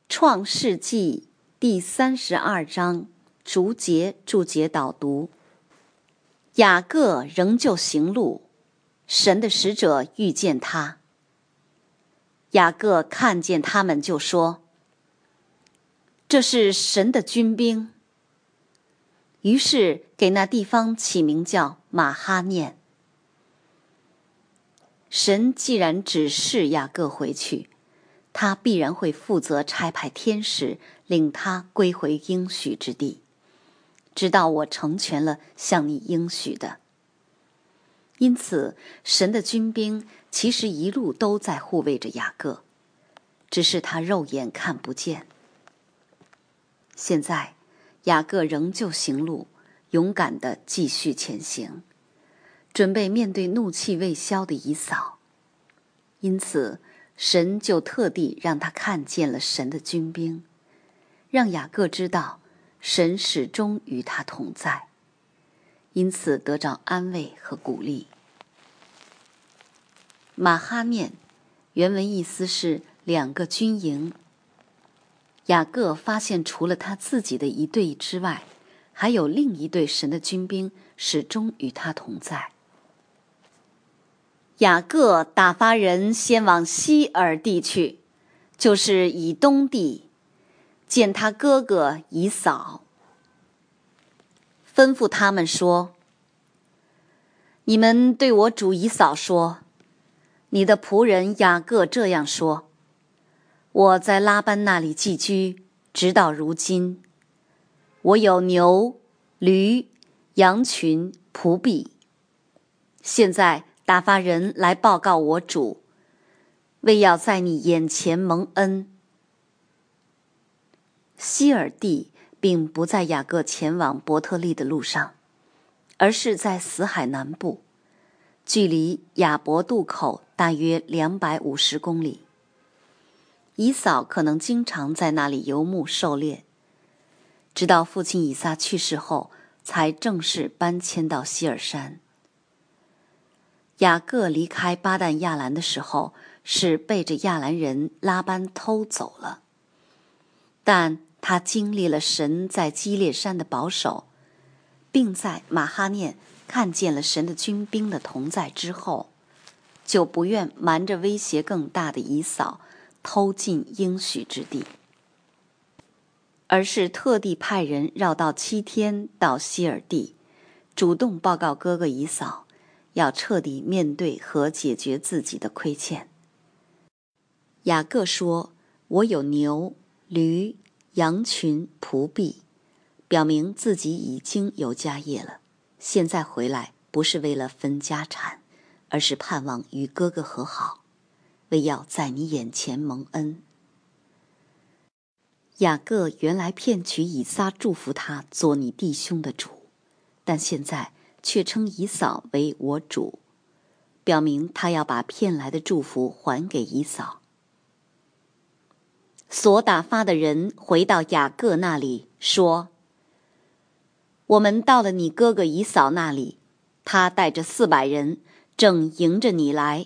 创世纪第32章注解导读。雅各仍旧行路，神的使者遇见他。雅各看见他们就说：这是神的军兵。于是给那地方起名叫马哈念。神既然指示雅各回去，他必然会负责差派天使领他归回应许之地，直到我成全了向你应许的。因此神的军兵其实一路都在护卫着雅各，只是他肉眼看不见。现在雅各仍旧行路，勇敢地继续前行，准备面对怒气未消的以扫。因此神就特地让他看见了神的军兵，让雅各知道神始终与他同在，因此得着安慰和鼓励。马哈念原文意思是2个军营。雅各发现除了他自己的一队之外，还有另一队神的军兵始终与他同在。雅各打发人先往西珥地去，就是以东地，见他哥哥以扫，吩咐他们说：你们对我主以扫说，你的仆人雅各这样说，我在拉班那里寄居，直到如今，我有牛、驴、羊群、仆婢，现在打发人来报告我主，为要在你眼前蒙恩。西珥地并不在雅各前往伯特利的路上，而是在死海南部，距离雅博渡口大约250公里。以扫可能经常在那里游牧狩猎，直到父亲以撒去世后，才正式搬迁到西珥山。雅各离开巴旦亚兰的时候，是被着亚兰人拉班偷走了，但他经历了神在基列山的保守，并在马哈念看见了神的军兵的同在之后，就不愿瞒着威胁更大的以扫偷进应许之地，而是特地派人绕道7天到西珥地，主动报告哥哥以扫，要彻底面对和解决自己的亏欠。雅各说：我有牛、驴、羊群、仆婢，表明自己已经有家业了，现在回来不是为了分家产，而是盼望与哥哥和好，为要在你眼前蒙恩。雅各原来骗取以撒祝福他做你弟兄的主，但现在却称以扫为我主，表明他要把骗来的祝福还给以扫。所打发的人回到雅各那里说：我们到了你哥哥以扫那里，他带着400人正迎着你来。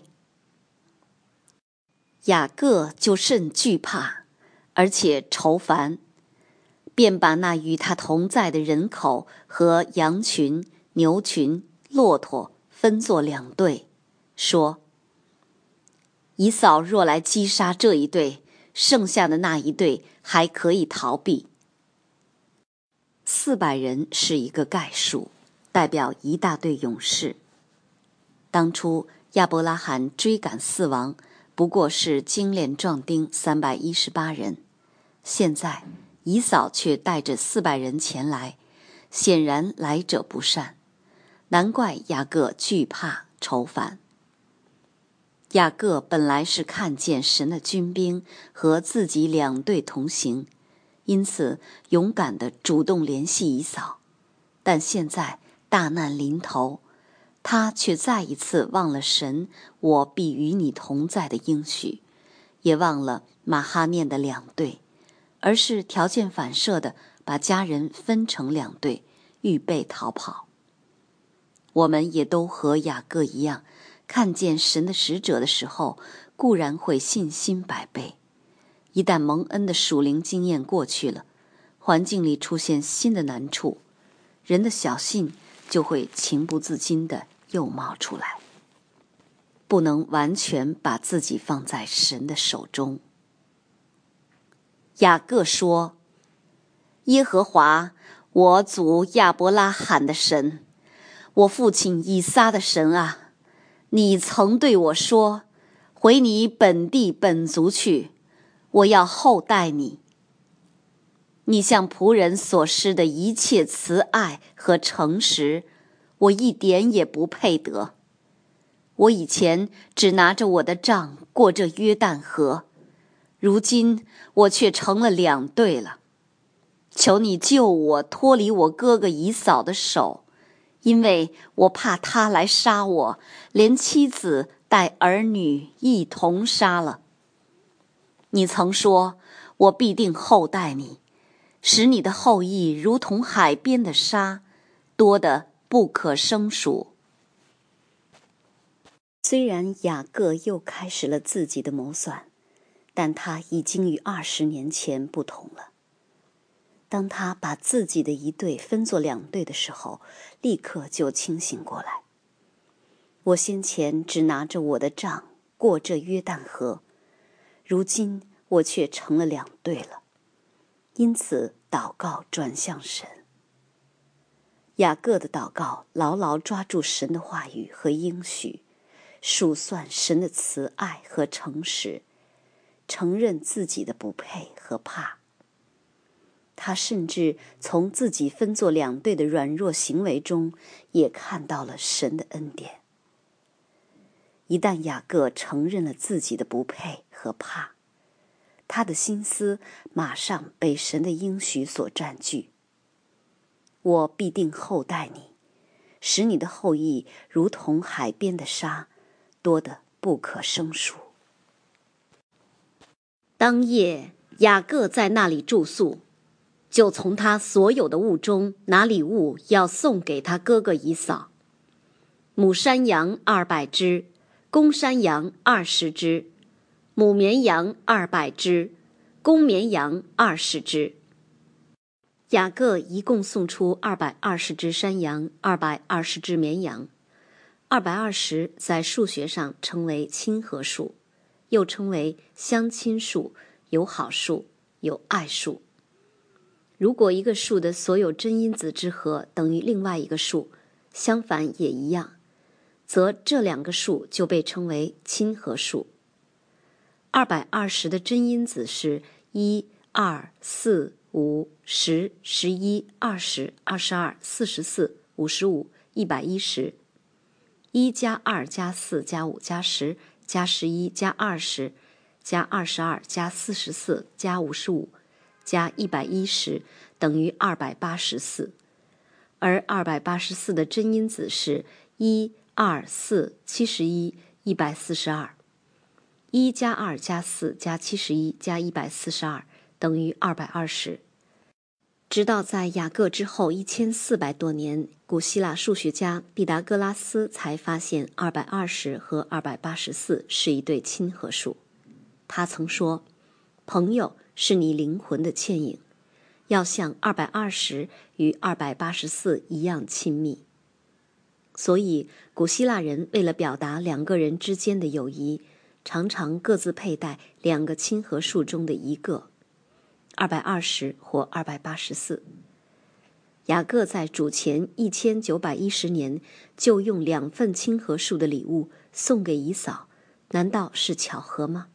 雅各就甚惧怕，而且愁烦，便把那与他同在的人口和羊群、牛群、骆驼分作2队，说：以扫若来击杀这一队，剩下的那一队还可以逃避。400人是一个概数，代表一大队勇士。当初亚伯拉罕追赶4王，不过是精练壮丁318人，现在以扫却带着400人前来，显然来者不善，难怪雅各惧怕愁烦。雅各本来是看见神的军兵和自己2队同行，因此勇敢地主动联系以扫，但现在大难临头，他却再一次忘了神我必与你同在的应许，也忘了马哈念的2队，而是条件反射地把家人分成2队，预备逃跑。我们也都和雅各一样，看见神的使者的时候，固然会信心百倍， 一旦蒙恩的属灵经验过去了，环境里出现新的难处，人的小性就会情不自禁地又冒出来，不能完全把自己放在神的手中。雅各说：耶和华，我祖亚伯拉罕的神，我父亲以撒的神啊，你曾对我说，回你本地本族去，我要厚待你。你向仆人所施的一切慈爱和诚实，我一点也不配得。我以前只拿着我的杖过这约旦河，如今我却成了两队了。求你救我脱离我哥哥以扫的手，因为我怕他来杀我，连妻子带儿女一同杀了。你曾说，我必定厚待你，使你的后裔如同海边的沙，多得不可胜数。虽然雅各又开始了自己的谋算，但他已经与20年前不同了。当他把自己的一队分作两队的时候，立刻就清醒过来。我先前只拿着我的杖过这约旦河，如今我却成了两队了。因此祷告转向神。雅各的祷告牢牢抓住神的话语和应许，数算神的慈爱和诚实，承认自己的不配和怕。他甚至从自己分作两队的软弱行为中，也看到了神的恩典。一旦雅各承认了自己的不配和怕，他的心思马上被神的应许所占据。我必定厚待你，使你的后裔如同海边的沙，多得不可胜数。当夜，雅各在那里住宿，就从他所有的物中拿礼物要送给他哥哥以扫。母山羊200只，公山羊20只，母绵羊200只，公绵羊20只。雅各一共送出220只山羊，220只绵羊。220在数学上称为亲和数，又称为相亲数、友好数、友爱数。如果一个数的所有真因子之和等于另外一个数，相反也一样，则这两个数就被称为亲和数。220的真因子是1、2、4、5、10、11、20、22、44、55、110。1加2加4加5加10加11加20加22加44加55加110等于284，而284的真因子是1、2、4、71、142。1加2加4加71加142等于220。直到在雅各之后1400多年，古希腊数学家毕达哥拉斯才发现220和284是一对亲和数。他曾说，朋友是你灵魂的牵引，要像220与284一样亲密。所以古希腊人为了表达两个人之间的友谊，常常各自佩戴两个亲和数中的一个，220或284。雅各在主前1910年就用2份亲和数的礼物送给以扫，难道是巧合吗？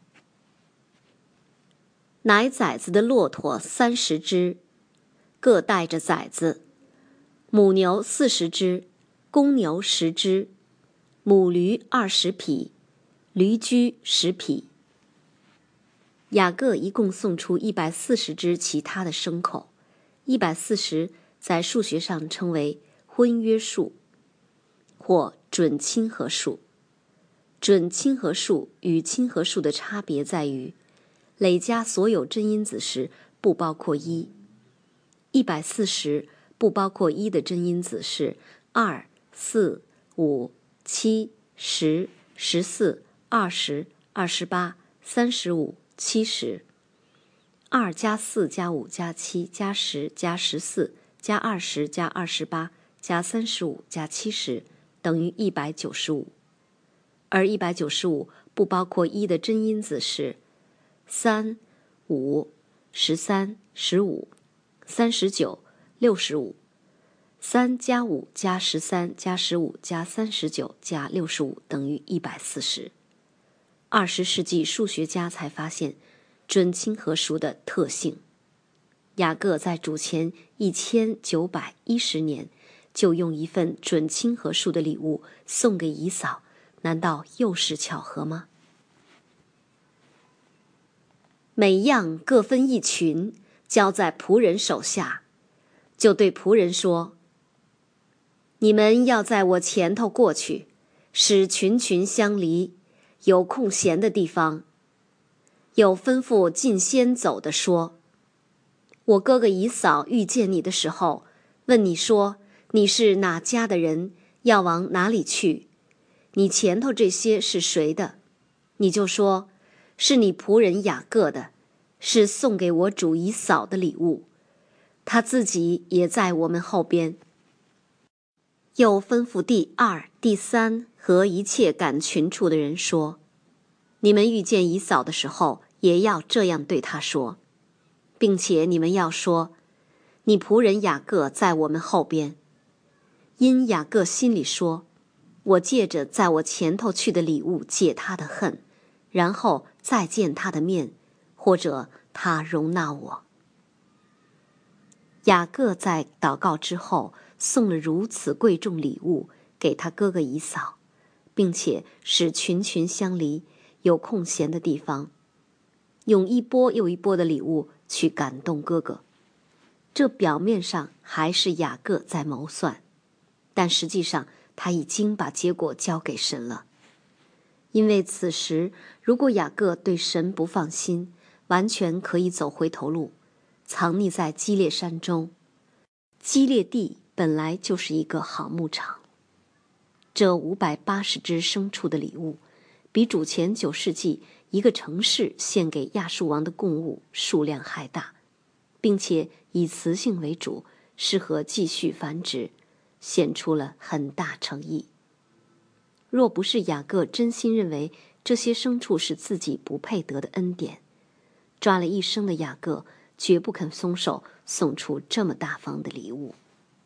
奶崽子的骆驼30只，各带着崽子；母牛40只，公牛10只；母驴20匹，驴驹10匹。雅各一共送出140只其他的牲口，140在数学上称为婚约数或准亲和数。准亲和数与亲和数的差别在于，累加所有真因子时不包括1。140不包括1的真因子是2、4、5、7、10、14、20、28、35、70。 2加4加5加7加10加14加20加28加35加70等于195，而195不包括1的真因子是3、5、13、15、39、65。3加5加13加15加39加65等于140。20世纪数学家才发现准亲和数的特性。雅各在主前1910年就用一份准亲和数的礼物送给以扫，难道又是巧合吗？每样各分一群，交在仆人手下，就对仆人说：你们要在我前头过去，使群群相离，有空闲的地方。有吩咐近先走的说：我哥哥以扫遇见你的时候，问你说你是哪家的人，要往哪里去？你前头这些是谁的？你就说是你仆人雅各的，是送给我主以扫的礼物，他自己也在我们后边。又吩咐第2、第3和一切赶群畜的人说：你们遇见以扫的时候，也要这样对他说，并且你们要说：你仆人雅各在我们后边。因雅各心里说：我借着在我前头去的礼物解他的恨，然后再见他的面，或者他容纳我。雅各在祷告之后送了如此贵重礼物给他哥哥以扫，并且使群群相离，有空闲的地方，用一波又一波的礼物去感动哥哥。这表面上还是雅各在谋算，但实际上他已经把结果交给神了。因为此时如果雅各对神不放心，完全可以走回头路，藏匿在基列山中。基列地本来就是一个好牧场。这580只牲畜的礼物，比主前9世纪一个城市献给亚述王的供物数量还大，并且以雌性为主，适合继续繁殖，显出了很大诚意。若不是雅各真心认为这些牲畜是自己不配得的恩典，抓了一生的雅各绝不肯松手送出这么大方的礼物。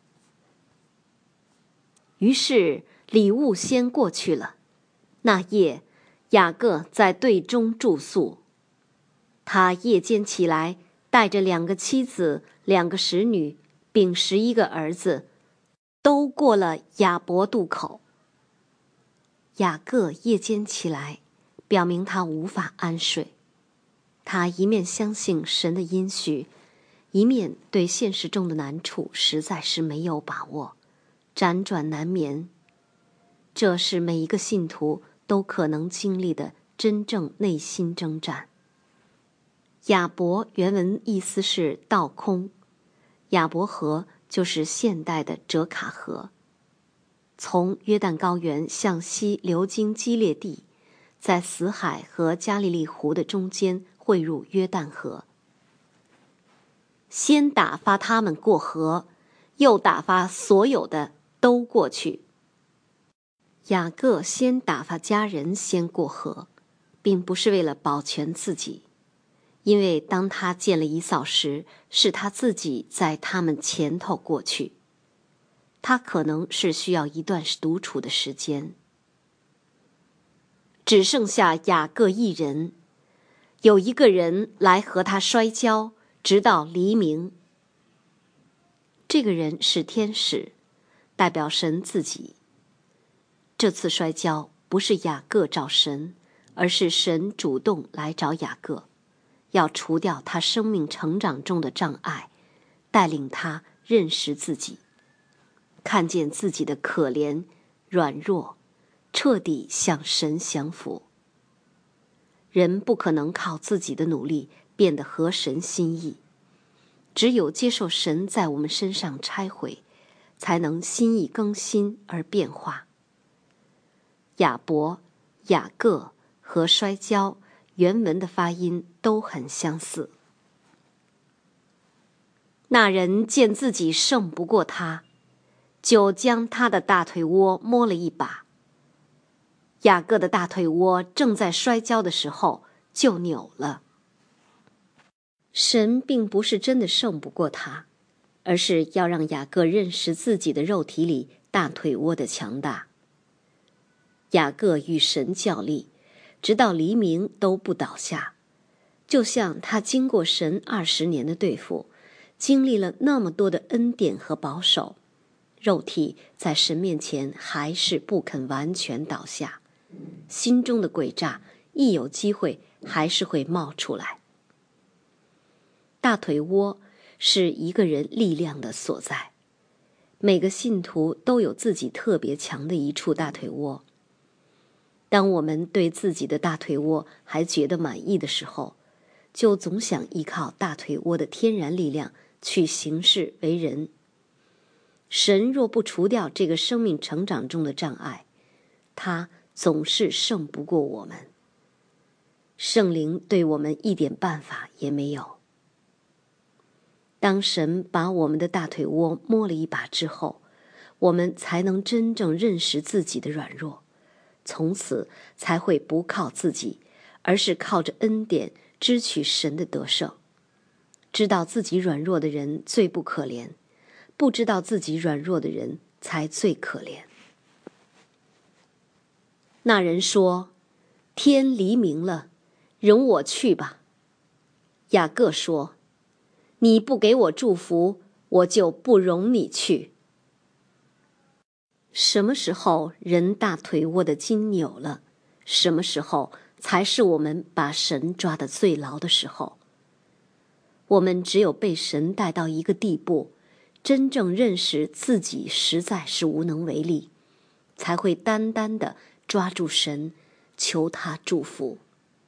于是礼物先过去了。那夜雅各在队中住宿，他夜间起来，带着2个妻子、2个使女，并11个儿子，都过了雅博渡口。雅各夜间起来，表明他无法安睡。他一面相信神的应许，一面对现实中的难处实在是没有把握，辗转难眠。这是每一个信徒都可能经历的真正内心征战。雅博原文意思是倒空，雅博河就是现代的哲卡河，从约旦高原向西流经基列地，在死海和加利利湖的中间汇入约旦河。先打发他们过河，又打发所有的都过去。雅各先打发家人先过河，并不是为了保全自己，因为当他见了以扫时，是他自己在他们前头过去，他可能是需要一段独处的时间。只剩下雅各一人，有一个人来和他摔跤，直到黎明。这个人是天使，代表神自己。这次摔跤不是雅各找神，而是神主动来找雅各，要除掉他生命成长中的障碍，带领他认识自己，看见自己的可怜、软弱，彻底向神降服。人不可能靠自己的努力变得合神心意，只有接受神在我们身上拆毁，才能心意更新而变化。雅博、雅各和摔跤原文的发音都很相似。 那人见自己胜不过他，就将他的大腿窝摸了一把。雅各的大腿窝正在摔跤的时候就扭了。神并不是真的胜不过他，而是要让雅各认识自己的肉体里大腿窝的强大。雅各与神较力，直到黎明都不倒下，就像他经过神20年的对付，经历了那么多的恩典和保守，肉体在神面前还是不肯完全倒下，心中的诡诈一有机会还是会冒出来。大腿窝是一个人力量的所在，每个信徒都有自己特别强的一处大腿窝。当我们对自己的大腿窝还觉得满意的时候，就总想依靠大腿窝的天然力量去行事为人。神若不除掉这个生命成长中的障碍，他总是胜不过我们。圣灵对我们一点办法也没有。当神把我们的大腿窝摸了一把之后，我们才能真正认识自己的软弱，从此才会不靠自己，而是靠着恩典支取神的得胜。知道自己软弱的人最不可怜，不知道自己软弱的人才最可怜。那人说：天黎明了，容我去吧。雅各说：你不给我祝福，我就不容你去。什么时候人大腿窝的筋扭了，什么时候才是我们把神抓得最牢的时候。我们只有被神带到一个地步，真正认识自己实在是无能为力，才会单单地抓住神，求他祝福。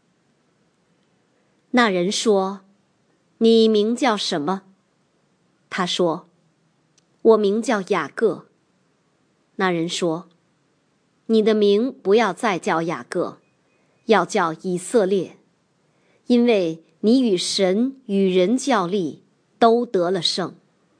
那人说：你名叫什么？他说：我名叫雅各。那人说：你的名不要再叫雅各，要叫以色列，因为你与神与人较力，都得了胜。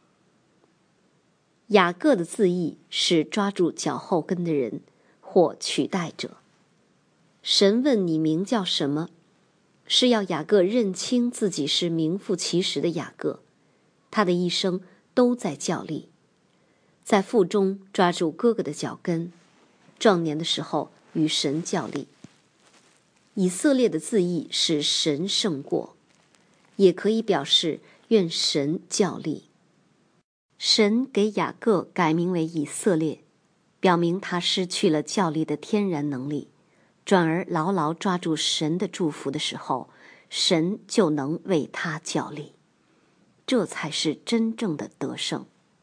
雅各的字义是抓住脚后跟的人，或取代者。神问你名叫什么，是要雅各认清自己是名副其实的雅各，他的一生都在较力，在腹中抓住哥哥的脚跟，壮年的时候与神较力。以色列的字义是神胜过，也可以表示愿神较力。神给雅各改名为以色列，表明他失去了较力的天然能力，转而牢牢抓住神的祝福的时候，神就能为他较力，这才是真正的得胜。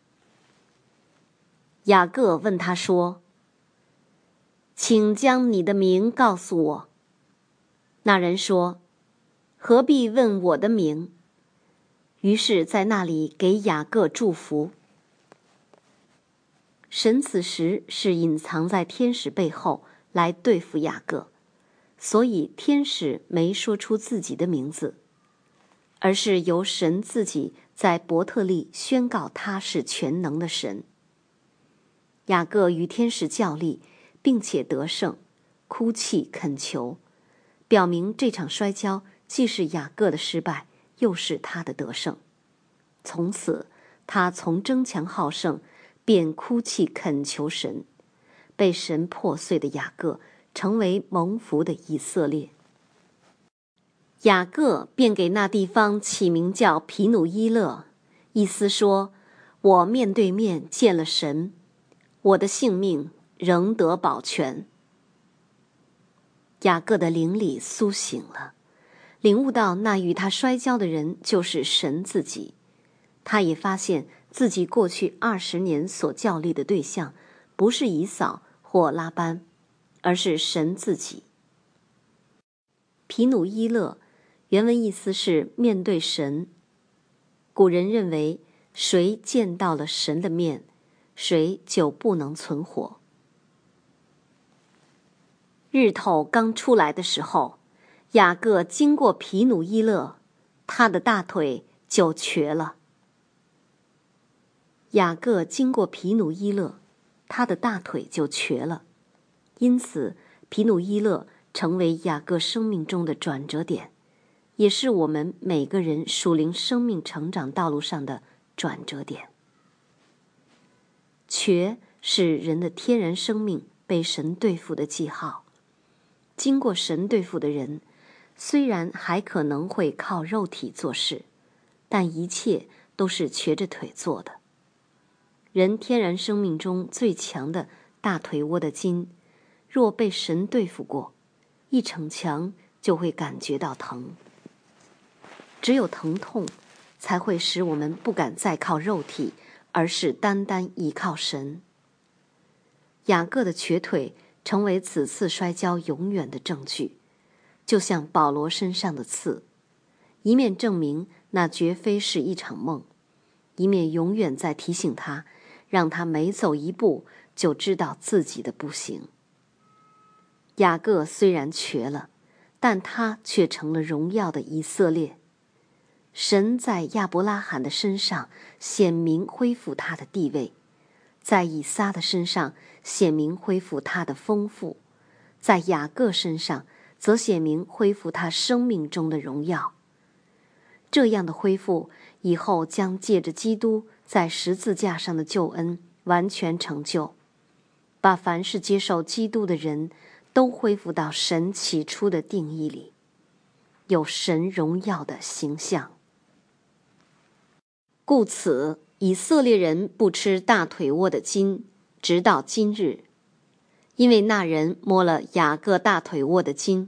雅各问他说：请将你的名告诉我。那人说：何必问我的名？于是在那里给雅各祝福。神此时是隐藏在天使背后来对付雅各，所以天使没说出自己的名字，而是由神自己在伯特利宣告他是全能的神。雅各与天使较力，并且得胜，哭泣恳求，表明这场摔跤既是雅各的失败，又是他的得胜。从此他从争强好胜便哭泣恳求神，被神破碎的雅各成为蒙福的以色列。雅各便给那地方起名叫皮努伊勒，意思说：我面对面见了神，我的性命仍得保全。雅各的灵里苏醒了，领悟到那与他摔跤的人就是神自己。他也发现自己过去20年所较力的对象不是以扫或拉班，而是神自己。皮努伊勒原文意思是面对神。古人认为谁见到了神的面，谁就不能存活。日头刚出来的时候，雅各经过皮努伊勒，他的大腿就瘸了。 雅各经过毗努伊勒，他的大腿就瘸了，因此毗努伊勒成为雅各生命中的转折点，也是我们每个人属灵生命成长道路上的转折点。瘸是人的天然生命被神对付的记号。经过神对付的人，虽然还可能会靠肉体做事，但一切都是瘸着腿做的。人天然生命中最强的大腿窝的筋，若被神对付过，一逞强就会感觉到疼。只有疼痛才会使我们不敢再靠肉体，而是单单依靠神。雅各的瘸腿成为此次摔跤永远的证据，就像保罗身上的刺，一面证明那绝非是一场梦，一面永远在提醒他，让他每走一步就知道自己的不行。雅各虽然瘸了，但他却成了荣耀的以色列。神在亚伯拉罕的身上显明恢复他的地位，在以撒的身上显明恢复他的丰富，在雅各身上则显明恢复他生命中的荣耀。这样的恢复以后将借着基督在十字架上的救恩完全成就，把凡是接受基督的人都恢复到神起初的定义里，有神荣耀的形象。故此，以色列人不吃大腿窝的筋，直到今日，因为那人摸了雅各大腿窝的筋。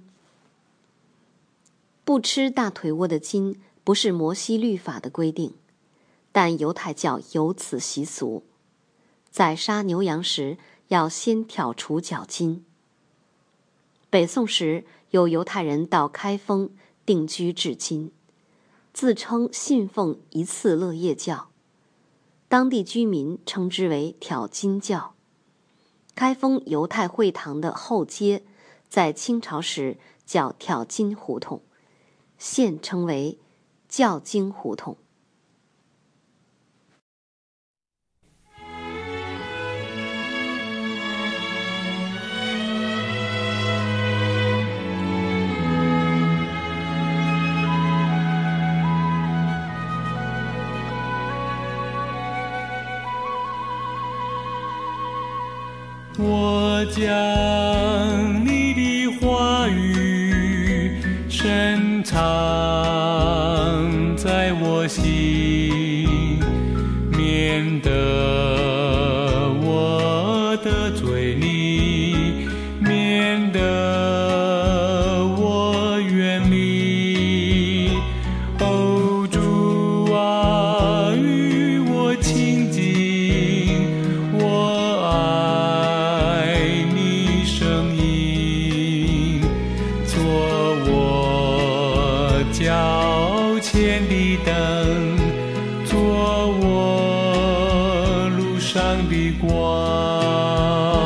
不吃大腿窝的筋不是摩西律法的规定，但犹太教有此习俗，在杀牛羊时要先挑除脚筋。北宋时有犹太人到开封定居至今，自称信奉一次勒业教，当地居民称之为挑筋教。开封犹太会堂的后街在清朝时叫挑筋胡同，现称为教经胡同。 我将你的话语深藏在我心，免得我得罪你，免得我远离。哦，主啊，与我亲近，我爱你声音，做我脚前的灯，做我路上的光。